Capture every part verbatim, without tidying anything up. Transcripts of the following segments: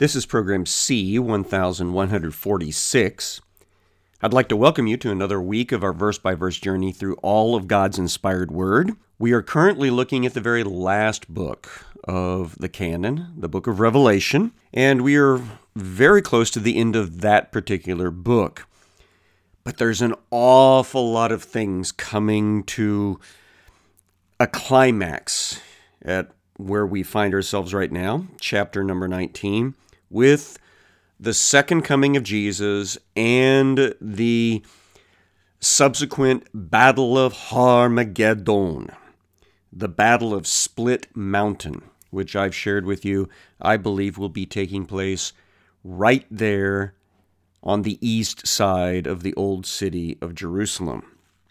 This is program C one thousand one hundred forty-six. I'd like to welcome you to another week of our verse-by-verse journey through all of God's inspired Word. We are currently looking at the very last book of the canon, the book of Revelation, and we are very close to the end of that particular book. But there's an awful lot of things coming to a climax at where we find ourselves right now, chapter number nineteen, with the second coming of Jesus and the subsequent Battle of Armageddon, the Battle of Split Mountain, which I've shared with you, I believe will be taking place right there on the east side of the old city of Jerusalem.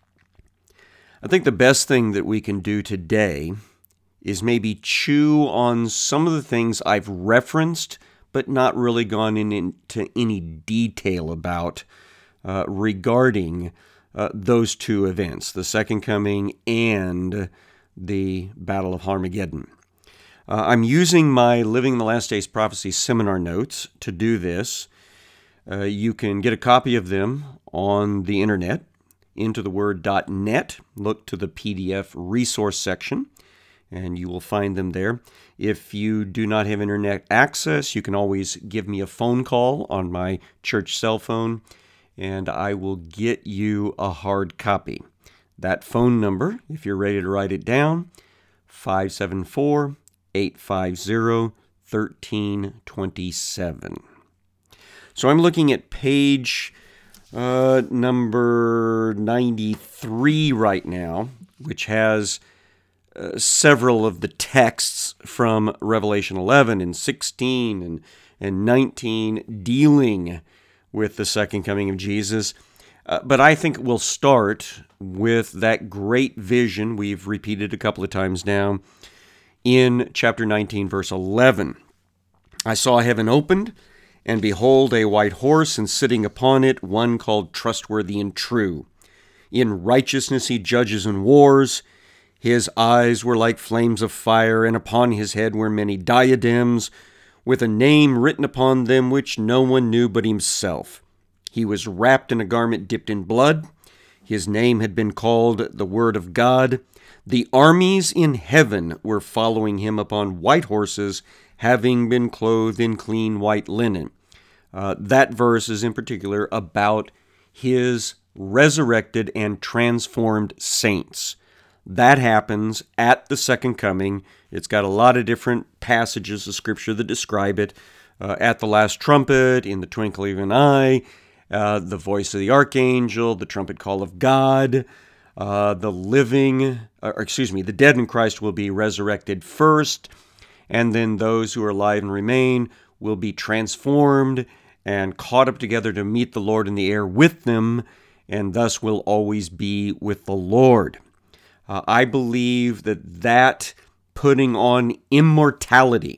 I think the best thing that we can do today is maybe chew on some of the things I've referenced, but not really gone in, into any detail about uh, regarding uh, those two events, the Second Coming and the Battle of Armageddon. Uh, I'm using my Living the Last Days Prophecy seminar notes to do this. Uh, you can get a copy of them on the internet, into the word dot net. Look to the P D F resource section, and you will find them there. If you do not have internet access, you can always give me a phone call on my church cell phone, and I will get you a hard copy. That phone number, if you're ready to write it down, five seven four, eight five zero, one three two seven. So I'm looking at page uh, number ninety-three right now, which has Uh, several of the texts from Revelation eleven and sixteen and, and nineteen dealing with the second coming of Jesus. Uh, but I think we'll start with that great vision we've repeated a couple of times now in chapter nineteen, verse eleven. I saw heaven opened, and behold, a white horse, and sitting upon it, one called Trustworthy and True. In righteousness he judges and wars. His eyes were like flames of fire, and upon his head were many diadems, with a name written upon them which no one knew but himself. He was wrapped in a garment dipped in blood. His name had been called the Word of God. The armies in heaven were following him upon white horses, having been clothed in clean white linen. Uh, that verse is in particular about his resurrected and transformed saints. That happens at the second coming. It's got a lot of different passages of Scripture that describe it. Uh, at the last trumpet, in the twinkling of an eye, uh, the voice of the archangel, the trumpet call of God, uh, the living, or excuse me, the dead in Christ will be resurrected first, and then those who are alive and remain will be transformed and caught up together to meet the Lord in the air with them, and thus will always be with the Lord. Uh, I believe that that putting on immortality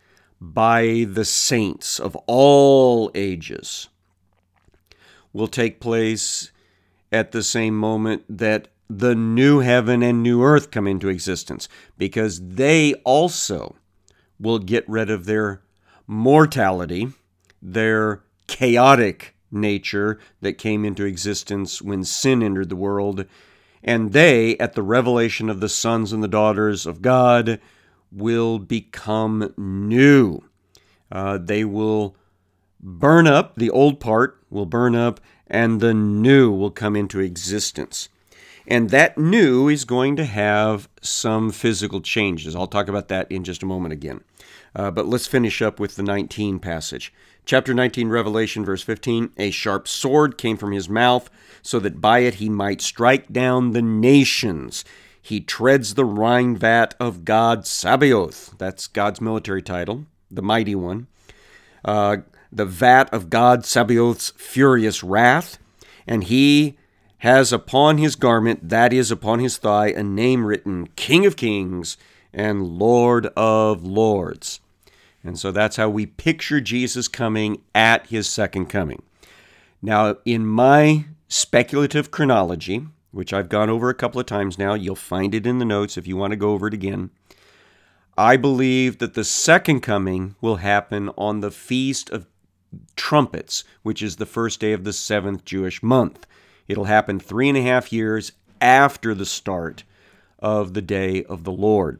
by the saints of all ages will take place at the same moment that the new heaven and new earth come into existence, because they also will get rid of their mortality, their chaotic nature that came into existence when sin entered the world. And they, at the revelation of the sons and the daughters of God, will become new. Uh, they will burn up, the old part will burn up, and the new will come into existence. And that new is going to have some physical changes. I'll talk about that in just a moment again. Uh, but let's finish up with the nineteen passage. Chapter nineteen, Revelation, verse fifteen, a sharp sword came from his mouth, so that by it he might strike down the nations. He treads the wine vat of God Sabaoth. That's God's military title, the mighty one. Uh, the vat of God Sabaoth's furious wrath. And he has upon his garment, that is upon his thigh, a name written, King of Kings and Lord of Lords. And so that's how we picture Jesus coming at his second coming. Now, in my speculative chronology, which I've gone over a couple of times now, you'll find it in the notes if you want to go over it again, I believe that the second coming will happen on the Feast of Trumpets, which is the first day of the seventh Jewish month. It'll happen three and a half years after the start of the day of the Lord.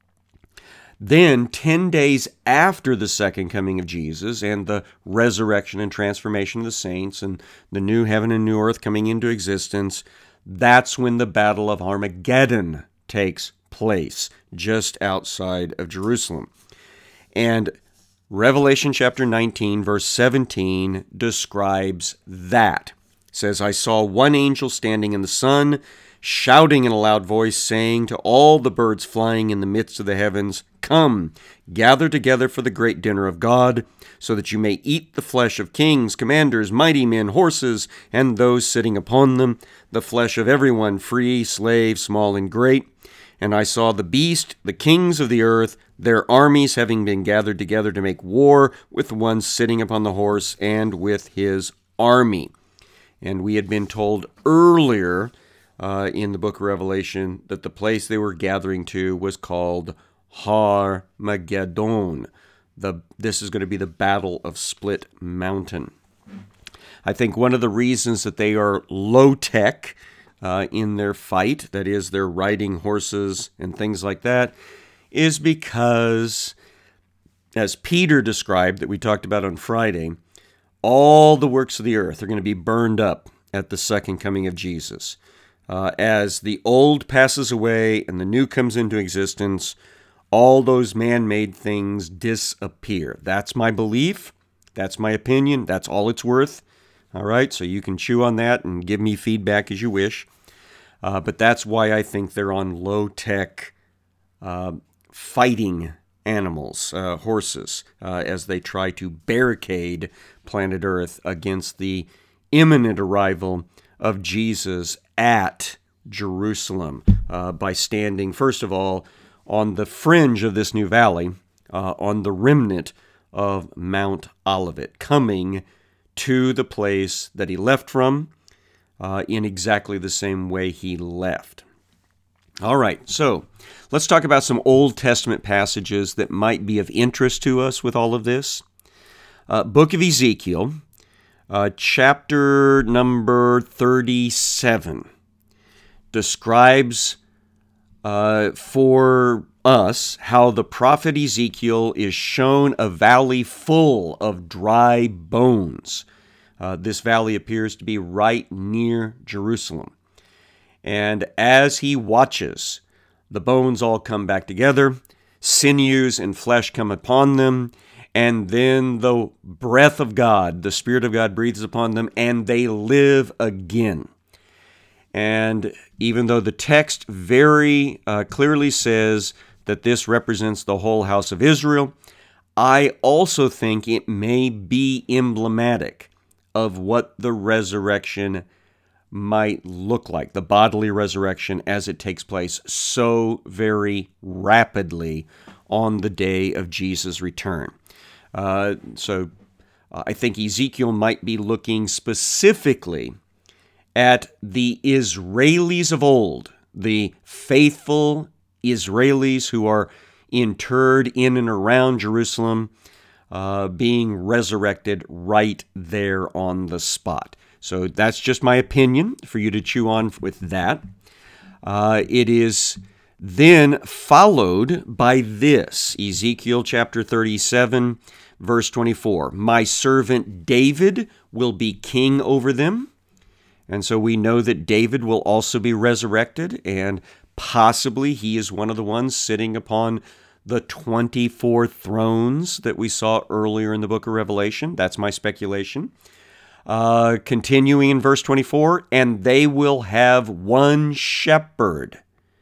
Then, ten days after the second coming of Jesus and the resurrection and transformation of the saints and the new heaven and new earth coming into existence, that's when the Battle of Armageddon takes place, just outside of Jerusalem. And Revelation chapter nineteen, verse seventeen, describes that. It says, I saw one angel standing in the sun, shouting in a loud voice, saying to all the birds flying in the midst of the heavens, Come, gather together for the great dinner of God, so that you may eat the flesh of kings, commanders, mighty men, horses, and those sitting upon them, the flesh of everyone, free, slave, small, and great. And I saw the beast, the kings of the earth, their armies having been gathered together to make war with the one sitting upon the horse and with his army. And we had been told earlier uh, in the book of Revelation that the place they were gathering to was called Har-Mageddon. The, this is going to be the Battle of Split Mountain. I think one of the reasons that they are low-tech uh, in their fight, that is, they're riding horses and things like that, is because, as Peter described, that we talked about on Friday, all the works of the earth are going to be burned up at the second coming of Jesus. Uh, as the old passes away and the new comes into existence, all those man-made things disappear. That's my belief. That's my opinion. That's all it's worth. All right, so you can chew on that and give me feedback as you wish. Uh, but that's why I think they're on low-tech uh, fighting animals, uh, horses, uh, as they try to barricade planet Earth against the imminent arrival of Jesus at Jerusalem uh, by standing, first of all, on the fringe of this new valley, uh, on the remnant of Mount Olivet, coming to the place that he left from uh, in exactly the same way he left. All right, so let's talk about some Old Testament passages that might be of interest to us with all of this. Uh, Book of Ezekiel, uh, chapter number thirty-seven, describes uh, for us how the prophet Ezekiel is shown a valley full of dry bones. Uh, this valley appears to be right near Jerusalem. And as he watches, the bones all come back together, sinews and flesh come upon them, and then the breath of God, the Spirit of God breathes upon them, and they live again. And even though the text very uh, clearly says that this represents the whole house of Israel, I also think it may be emblematic of what the resurrection might look like, the bodily resurrection as it takes place so very rapidly on the day of Jesus' return. Uh, so uh, I think Ezekiel might be looking specifically at the Israelis of old, the faithful Israelis who are interred in and around Jerusalem, uh, being resurrected right there on the spot. So that's just my opinion for you to chew on with that. Uh, it is then followed by this, Ezekiel chapter thirty-seven, verse twenty-four. My servant David will be king over them. And so we know that David will also be resurrected, and possibly he is one of the ones sitting upon the twenty-four thrones that we saw earlier in the book of Revelation. That's my speculation. Uh, continuing in verse twenty-four, and they will have one shepherd.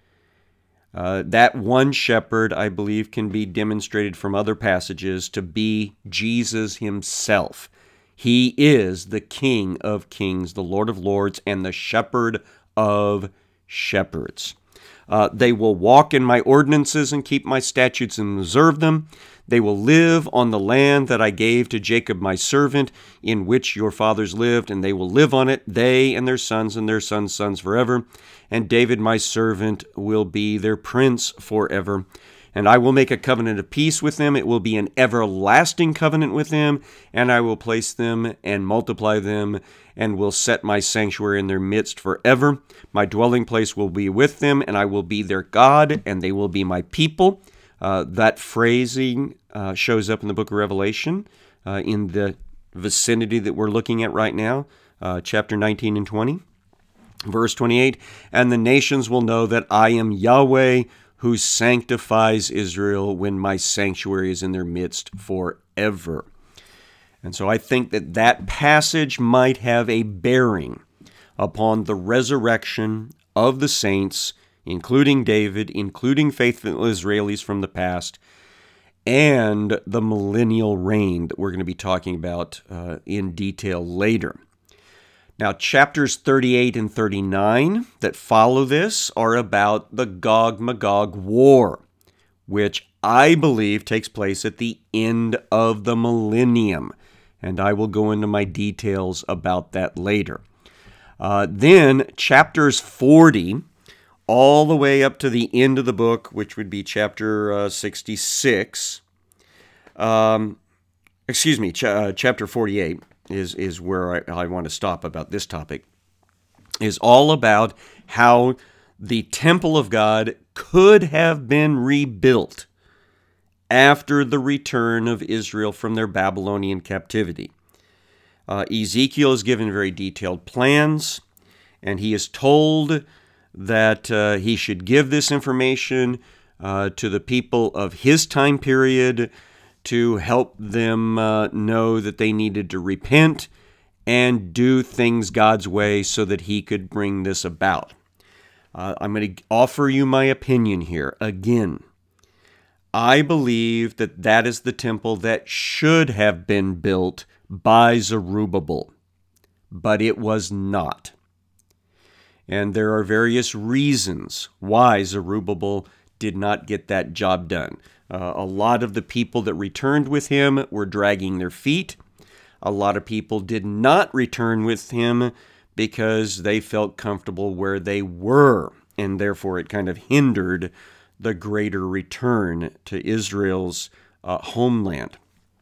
Uh, that one shepherd, I believe, can be demonstrated from other passages to be Jesus himself. He is the King of kings, the Lord of lords, and the shepherd of shepherds. Uh, they will walk in my ordinances and keep my statutes and observe them. They will live on the land that I gave to Jacob my servant, in which your fathers lived, and they will live on it, they and their sons and their sons' sons forever. And David my servant will be their prince forever. And I will make a covenant of peace with them. It will be an everlasting covenant with them, and I will place them and multiply them, and will set my sanctuary in their midst forever. My dwelling place will be with them, and I will be their God, and they will be my people. Uh, that phrasing uh, shows up in the book of Revelation uh, in the vicinity that we're looking at right now, uh, chapter nineteen and twenty. Verse twenty-eight, and the nations will know that I am Yahweh, who sanctifies Israel when my sanctuary is in their midst forever. And so I think that that passage might have a bearing upon the resurrection of the saints, including David, including faithful Israelis from the past, and the millennial reign that we're going to be talking about uh, in detail later. Now, chapters thirty-eight and thirty-nine that follow this are about the Gog-Magog war, which I believe takes place at the end of the millennium, and I will go into my details about that later. Uh, then, chapters forty, all the way up to the end of the book, which would be chapter uh, sixty-six, um, excuse me, ch- uh, chapter forty-eight, is is where I, I want to stop about this topic, is all about how the temple of God could have been rebuilt after the return of Israel from their Babylonian captivity. Uh, Ezekiel is given very detailed plans, and he is told that uh, he should give this information uh, to the people of his time period to help them uh, know that they needed to repent and do things God's way so that he could bring this about. Uh, I'm going to offer you my opinion here. Again, I believe that that is the temple that should have been built by Zerubbabel, but it was not. And there are various reasons why Zerubbabel did not get that job done. Uh, a lot of the people that returned with him were dragging their feet. A lot of people did not return with him because they felt comfortable where they were, and therefore it kind of hindered the greater return to Israel's uh, homeland.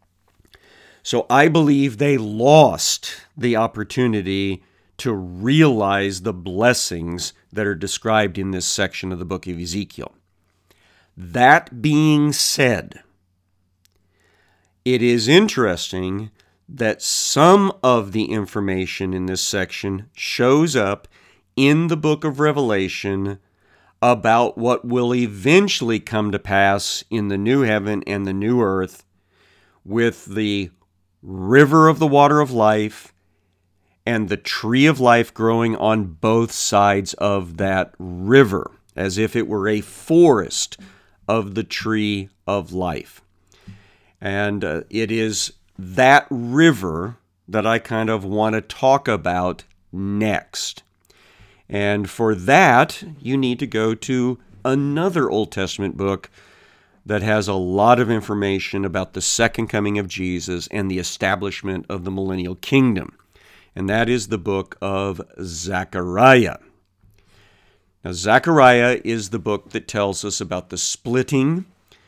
So I believe they lost the opportunity to realize the blessings that are described in this section of the book of Ezekiel. That being said, it is interesting that some of the information in this section shows up in the book of Revelation about what will eventually come to pass in the new heaven and the new earth with the river of the water of life and the tree of life growing on both sides of that river, as if it were a forest of the tree of life. And uh, it is that river that I kind of want to talk about next. And for that, you need to go to another Old Testament book that has a lot of information about the second coming of Jesus and the establishment of the millennial kingdom. And that is the book of Zechariah. Now, Zechariah is the book that tells us about the splitting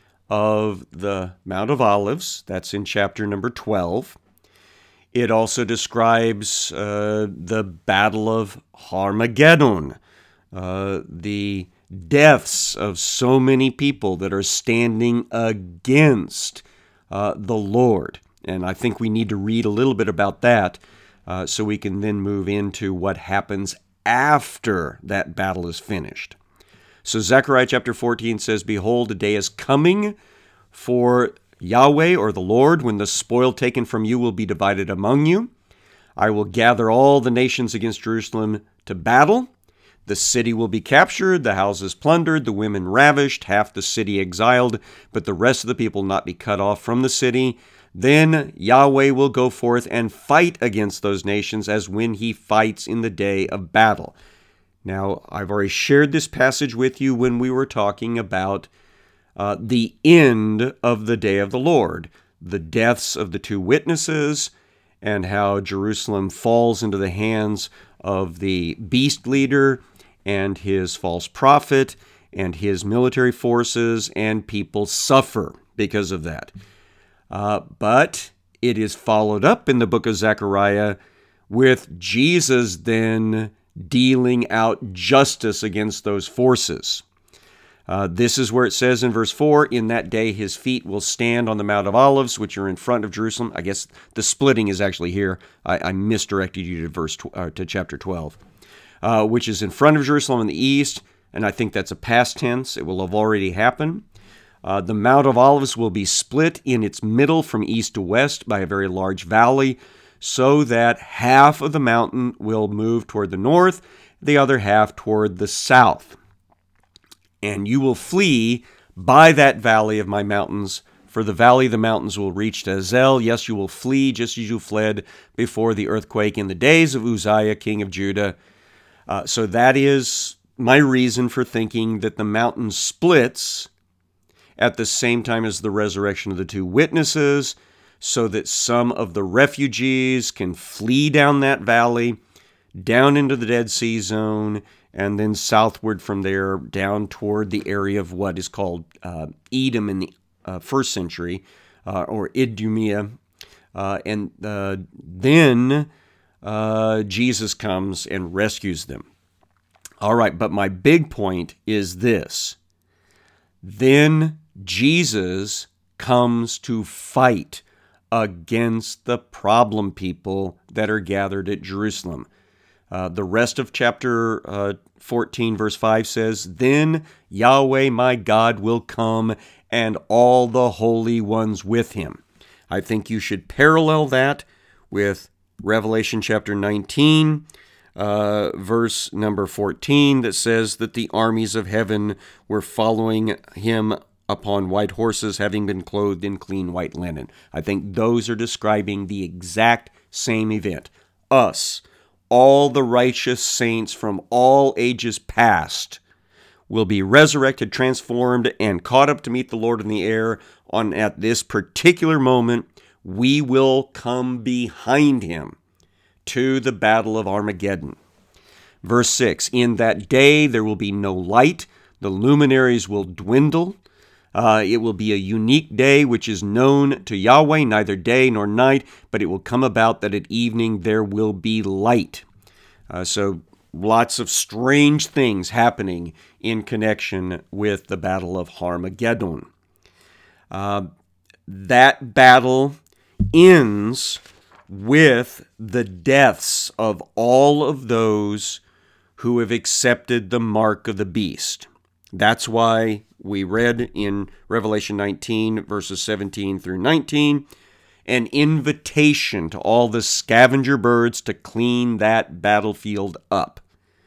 of the Mount of Olives. That's in chapter number twelve. It also describes uh, the Battle of Armageddon, uh, the deaths of so many people that are standing against uh, the Lord. And I think we need to read a little bit about that uh, so we can then move into what happens after that battle is finished. So Zechariah chapter fourteen says, "Behold, a day is coming for Yahweh, or the Lord, when the spoil taken from you will be divided among you. I will gather all the nations against Jerusalem to battle. The city will be captured, the houses plundered, the women ravished, half the city exiled, but the rest of the people not be cut off from the city. Then Yahweh will go forth and fight against those nations as when he fights in the day of battle." Now, I've already shared this passage with you when we were talking about uh, the end of the day of the Lord, the deaths of the two witnesses, and how Jerusalem falls into the hands of the beast leader and his false prophet, and his military forces, and people suffer because of that. Uh, but it is followed up in the book of Zechariah with Jesus then dealing out justice against those forces. Uh, this is where it says in verse four, in that day his feet will stand on the Mount of Olives, which are in front of Jerusalem. I guess the splitting is actually here. I, I misdirected you to verse tw- uh, to chapter twelve, uh, which is in front of Jerusalem in the east, and I think that's a past tense. It will have already happened. Uh, the Mount of Olives will be split in its middle from east to west by a very large valley, so that half of the mountain will move toward the north, the other half toward the south. And you will flee by that valley of my mountains, for the valley of the mountains will reach to Azel. Yes, you will flee just as you fled before the earthquake in the days of Uzziah, king of Judah. Uh, so that is my reason for thinking that the mountain splits at the same time as the resurrection of the two witnesses, so that some of the refugees can flee down that valley, down into the Dead Sea zone, and then southward from there down toward the area of what is called uh, Edom in the uh, first century, uh, or Idumea. Uh, and uh, then uh, Jesus comes and rescues them. All right, but my big point is this. Then Jesus comes to fight against the problem people that are gathered at Jerusalem. Uh, the rest of chapter uh, fourteen, verse five says, then Yahweh my God will come, and all the holy ones with him. I think you should parallel that with Revelation chapter nineteen, uh, verse number fourteen, that says that the armies of heaven were following him upon white horses, having been clothed in clean white linen. I think those are describing the exact same event. Us, all the righteous saints from all ages past, will be resurrected, transformed, and caught up to meet the Lord in the air. On at this particular moment, we will come behind him to the battle of Armageddon. Verse six, in that day there will be no light, the luminaries will dwindle. Uh, it will be a unique day which is known to Yahweh, neither day nor night, but it will come about that at evening there will be light. Uh, so lots of strange things happening in connection with the Battle of Armageddon. Uh, that battle ends with the deaths of all of those who have accepted the mark of the beast. That's why we read in Revelation nineteen, verses seventeen through nineteen, an invitation to all the scavenger birds to clean that battlefield up,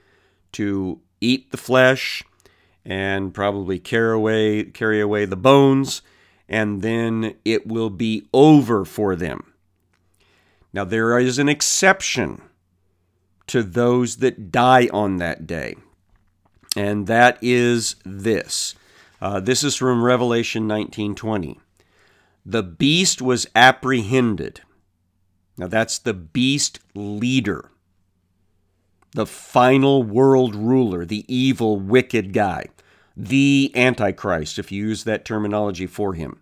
to eat the flesh and probably carry away, carry away the bones, and then it will be over for them. Now, there is an exception to those that die on that day, and that is this. Uh, this is from Revelation nineteen twenty. The beast was apprehended. Now that's the beast leader, the final world ruler, the evil, wicked guy, the Antichrist, if you use that terminology for him.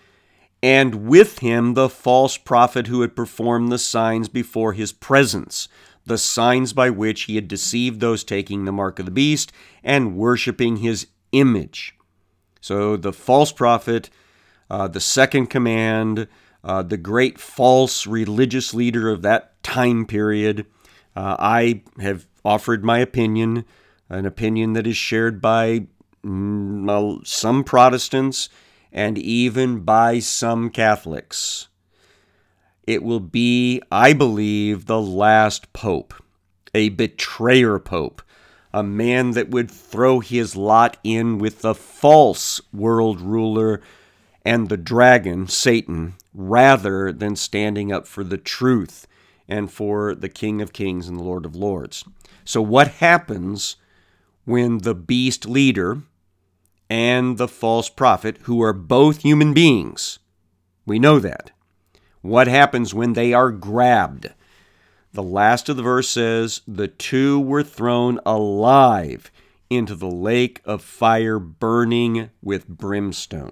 And with him the false prophet who had performed the signs before his presence, the signs by which he had deceived those taking the mark of the beast and worshiping his image. So the false prophet, uh, the second command, uh, the great false religious leader of that time period. Uh, I have offered my opinion, an opinion that is shared by mm, some Protestants and even by some Catholics. It will be, I believe, the last pope, a betrayer pope, a man that would throw his lot in with the false world ruler and the dragon, Satan, rather than standing up for the truth and for the King of Kings and the Lord of Lords. So what happens when the beast leader and the false prophet, who are both human beings, we know that, what happens when they are grabbed? The last of the verse says, the two were thrown alive into the lake of fire burning with brimstone.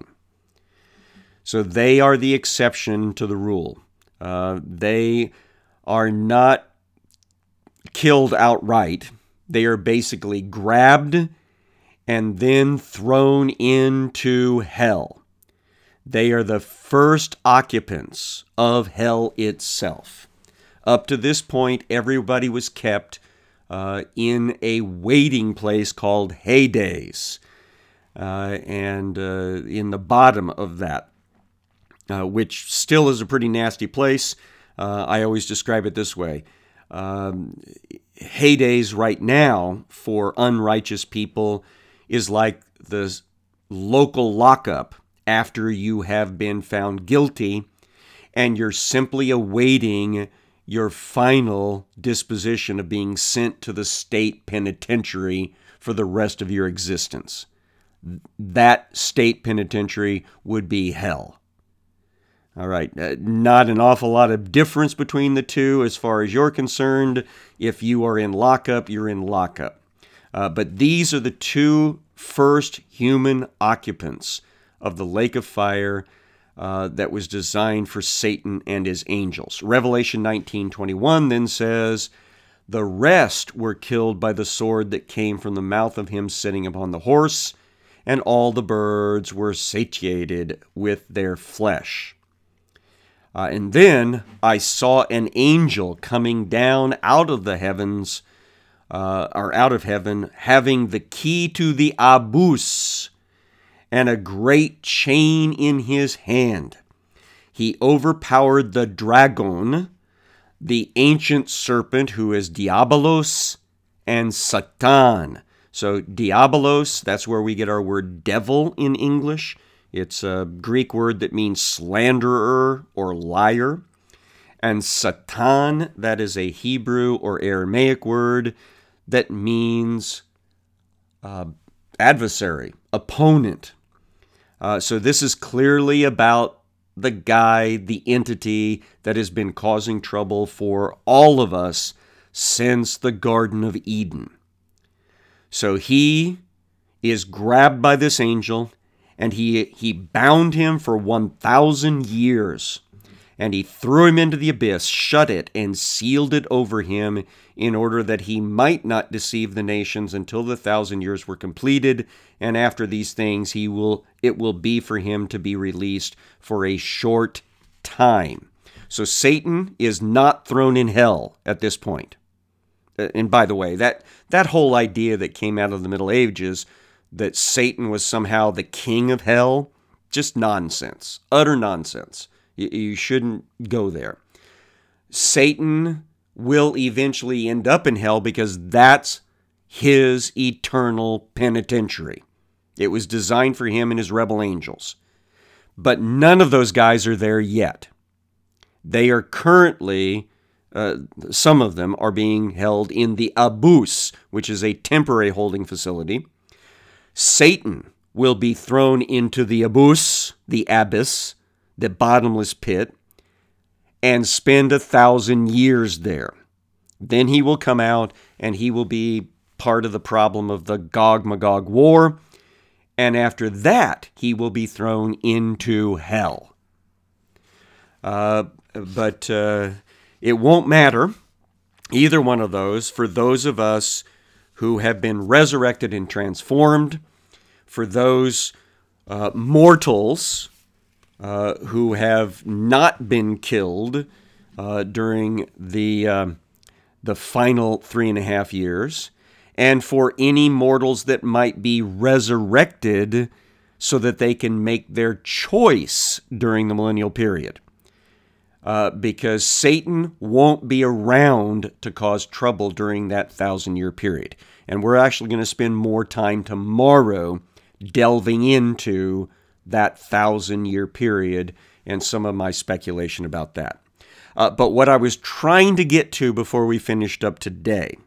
So they are the exception to the rule. Uh, they are not killed outright. They are basically grabbed and then thrown into hell. They are the first occupants of hell itself. Up to this point, everybody was kept uh, in a waiting place called Hades, uh, and uh, in the bottom of that, uh, which still is a pretty nasty place. Uh, I always describe it this way. Um, Hades right now for unrighteous people is like the local lockup after you have been found guilty and you're simply awaiting your final disposition of being sent to the state penitentiary for the rest of your existence. That state penitentiary would be hell. All right, uh, not an awful lot of difference between the two as far as you're concerned. If you are in lockup, you're in lockup. Uh, but these are the two first human occupants of the lake of fire uh, that was designed for Satan and his angels. Revelation nineteen twenty-one then says, "The rest were killed by the sword that came from the mouth of him sitting upon the horse, and all the birds were satiated with their flesh." Uh, and then I saw an angel coming down out of the heavens, uh, or out of heaven, having the key to the Abyss and a great chain in his hand. He overpowered the dragon, the ancient serpent who is Diabolos, and Satan. So Diabolos, that's where we get our word devil in English. It's a Greek word that means slanderer or liar. And Satan, that is a Hebrew or Aramaic word that means uh, adversary, opponent. Uh, so this is clearly about the guy, the entity that has been causing trouble for all of us since the Garden of Eden. So he is grabbed by this angel, and he he bound him for one thousand years, and he threw him into the abyss, shut it, and sealed it over him in order that he might not deceive the nations until the thousand years were completed, and after these things he will it will be for him to be released for a short time. So Satan is not thrown in hell at this point. And by the way, that, that whole idea that came out of the Middle Ages, that Satan was somehow the king of hell, just nonsense, utter nonsense. You, you shouldn't go there. Satan will eventually end up in hell because that's his eternal penitentiary. It was designed for him and his rebel angels. But none of those guys are there yet. They are currently, uh, some of them are being held in the Abyss, which is a temporary holding facility. Satan will be thrown into the Abyss, the abyss, the bottomless pit, and spend a thousand years there. Then he will come out and he will be part of the problem of the Gog-Magog war. And after that, he will be thrown into hell. Uh, but uh, it won't matter, either one of those, for those of us who have been resurrected and transformed, for those uh, mortals uh, who have not been killed uh, during the uh, the final three and a half years, and for any mortals that might be resurrected so that they can make their choice during the millennial period. Uh, because Satan won't be around to cause trouble during that thousand-year period. And we're actually going to spend more time tomorrow delving into that thousand-year period and some of my speculation about that. Uh, but what I was trying to get to before we finished up today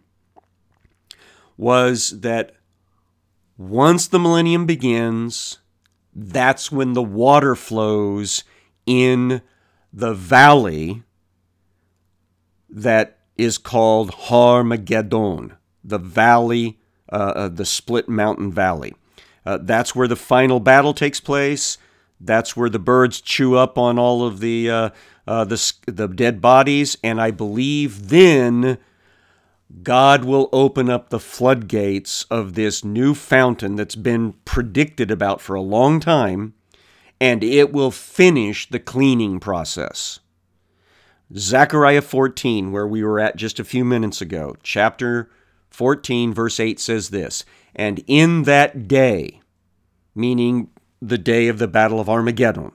was that once the millennium begins, that's when the water flows in the valley that is called Har-Mageddon, the valley uh, uh, the Split Mountain Valley. Uh, that's where the final battle takes place. That's where the birds chew up on all of the uh, uh, the, the dead bodies. And I believe then God will open up the floodgates of this new fountain that's been predicted about for a long time, and it will finish the cleaning process. Zechariah fourteen, where we were at just a few minutes ago, chapter fourteen, verse eight says this, "And in that day," meaning the day of the Battle of Armageddon,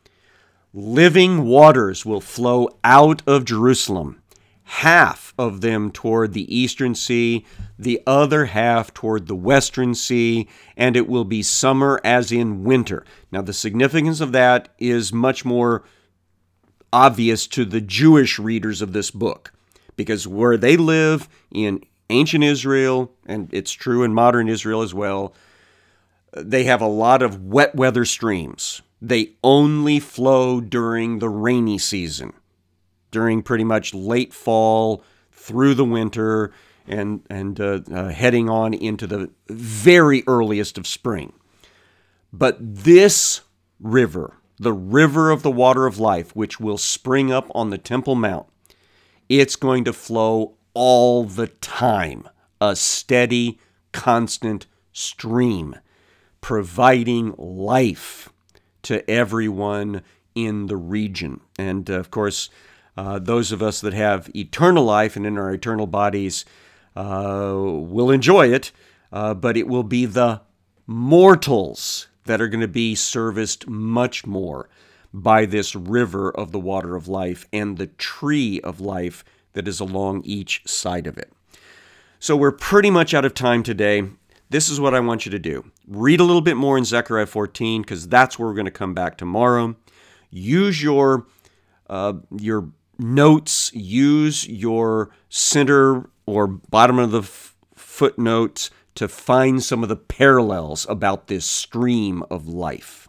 "living waters will flow out of Jerusalem, half of them toward the eastern sea, the other half toward the western sea, and it will be summer as in winter." Now, the significance of that is much more obvious to the Jewish readers of this book, because where they live in ancient Israel, and it's true in modern Israel as well, they have a lot of wet weather streams. They only flow during the rainy season, during pretty much late fall through the winter and, and uh, uh, heading on into the very earliest of spring. But this river, the river of the water of life, which will spring up on the Temple Mount, it's going to flow all the time, a steady, constant stream, providing life to everyone in the region. And uh, of course, uh, those of us that have eternal life and in our eternal bodies uh, will enjoy it, uh, but it will be the mortals that are going to be serviced much more by this river of the water of life and the tree of life that is along each side of it. So we're pretty much out of time today. This is what I want you to do. Read a little bit more in Zechariah fourteen, because that's where we're going to come back tomorrow. Use your uh, your notes. Use your center or bottom of the f- footnotes to find some of the parallels about this stream of life.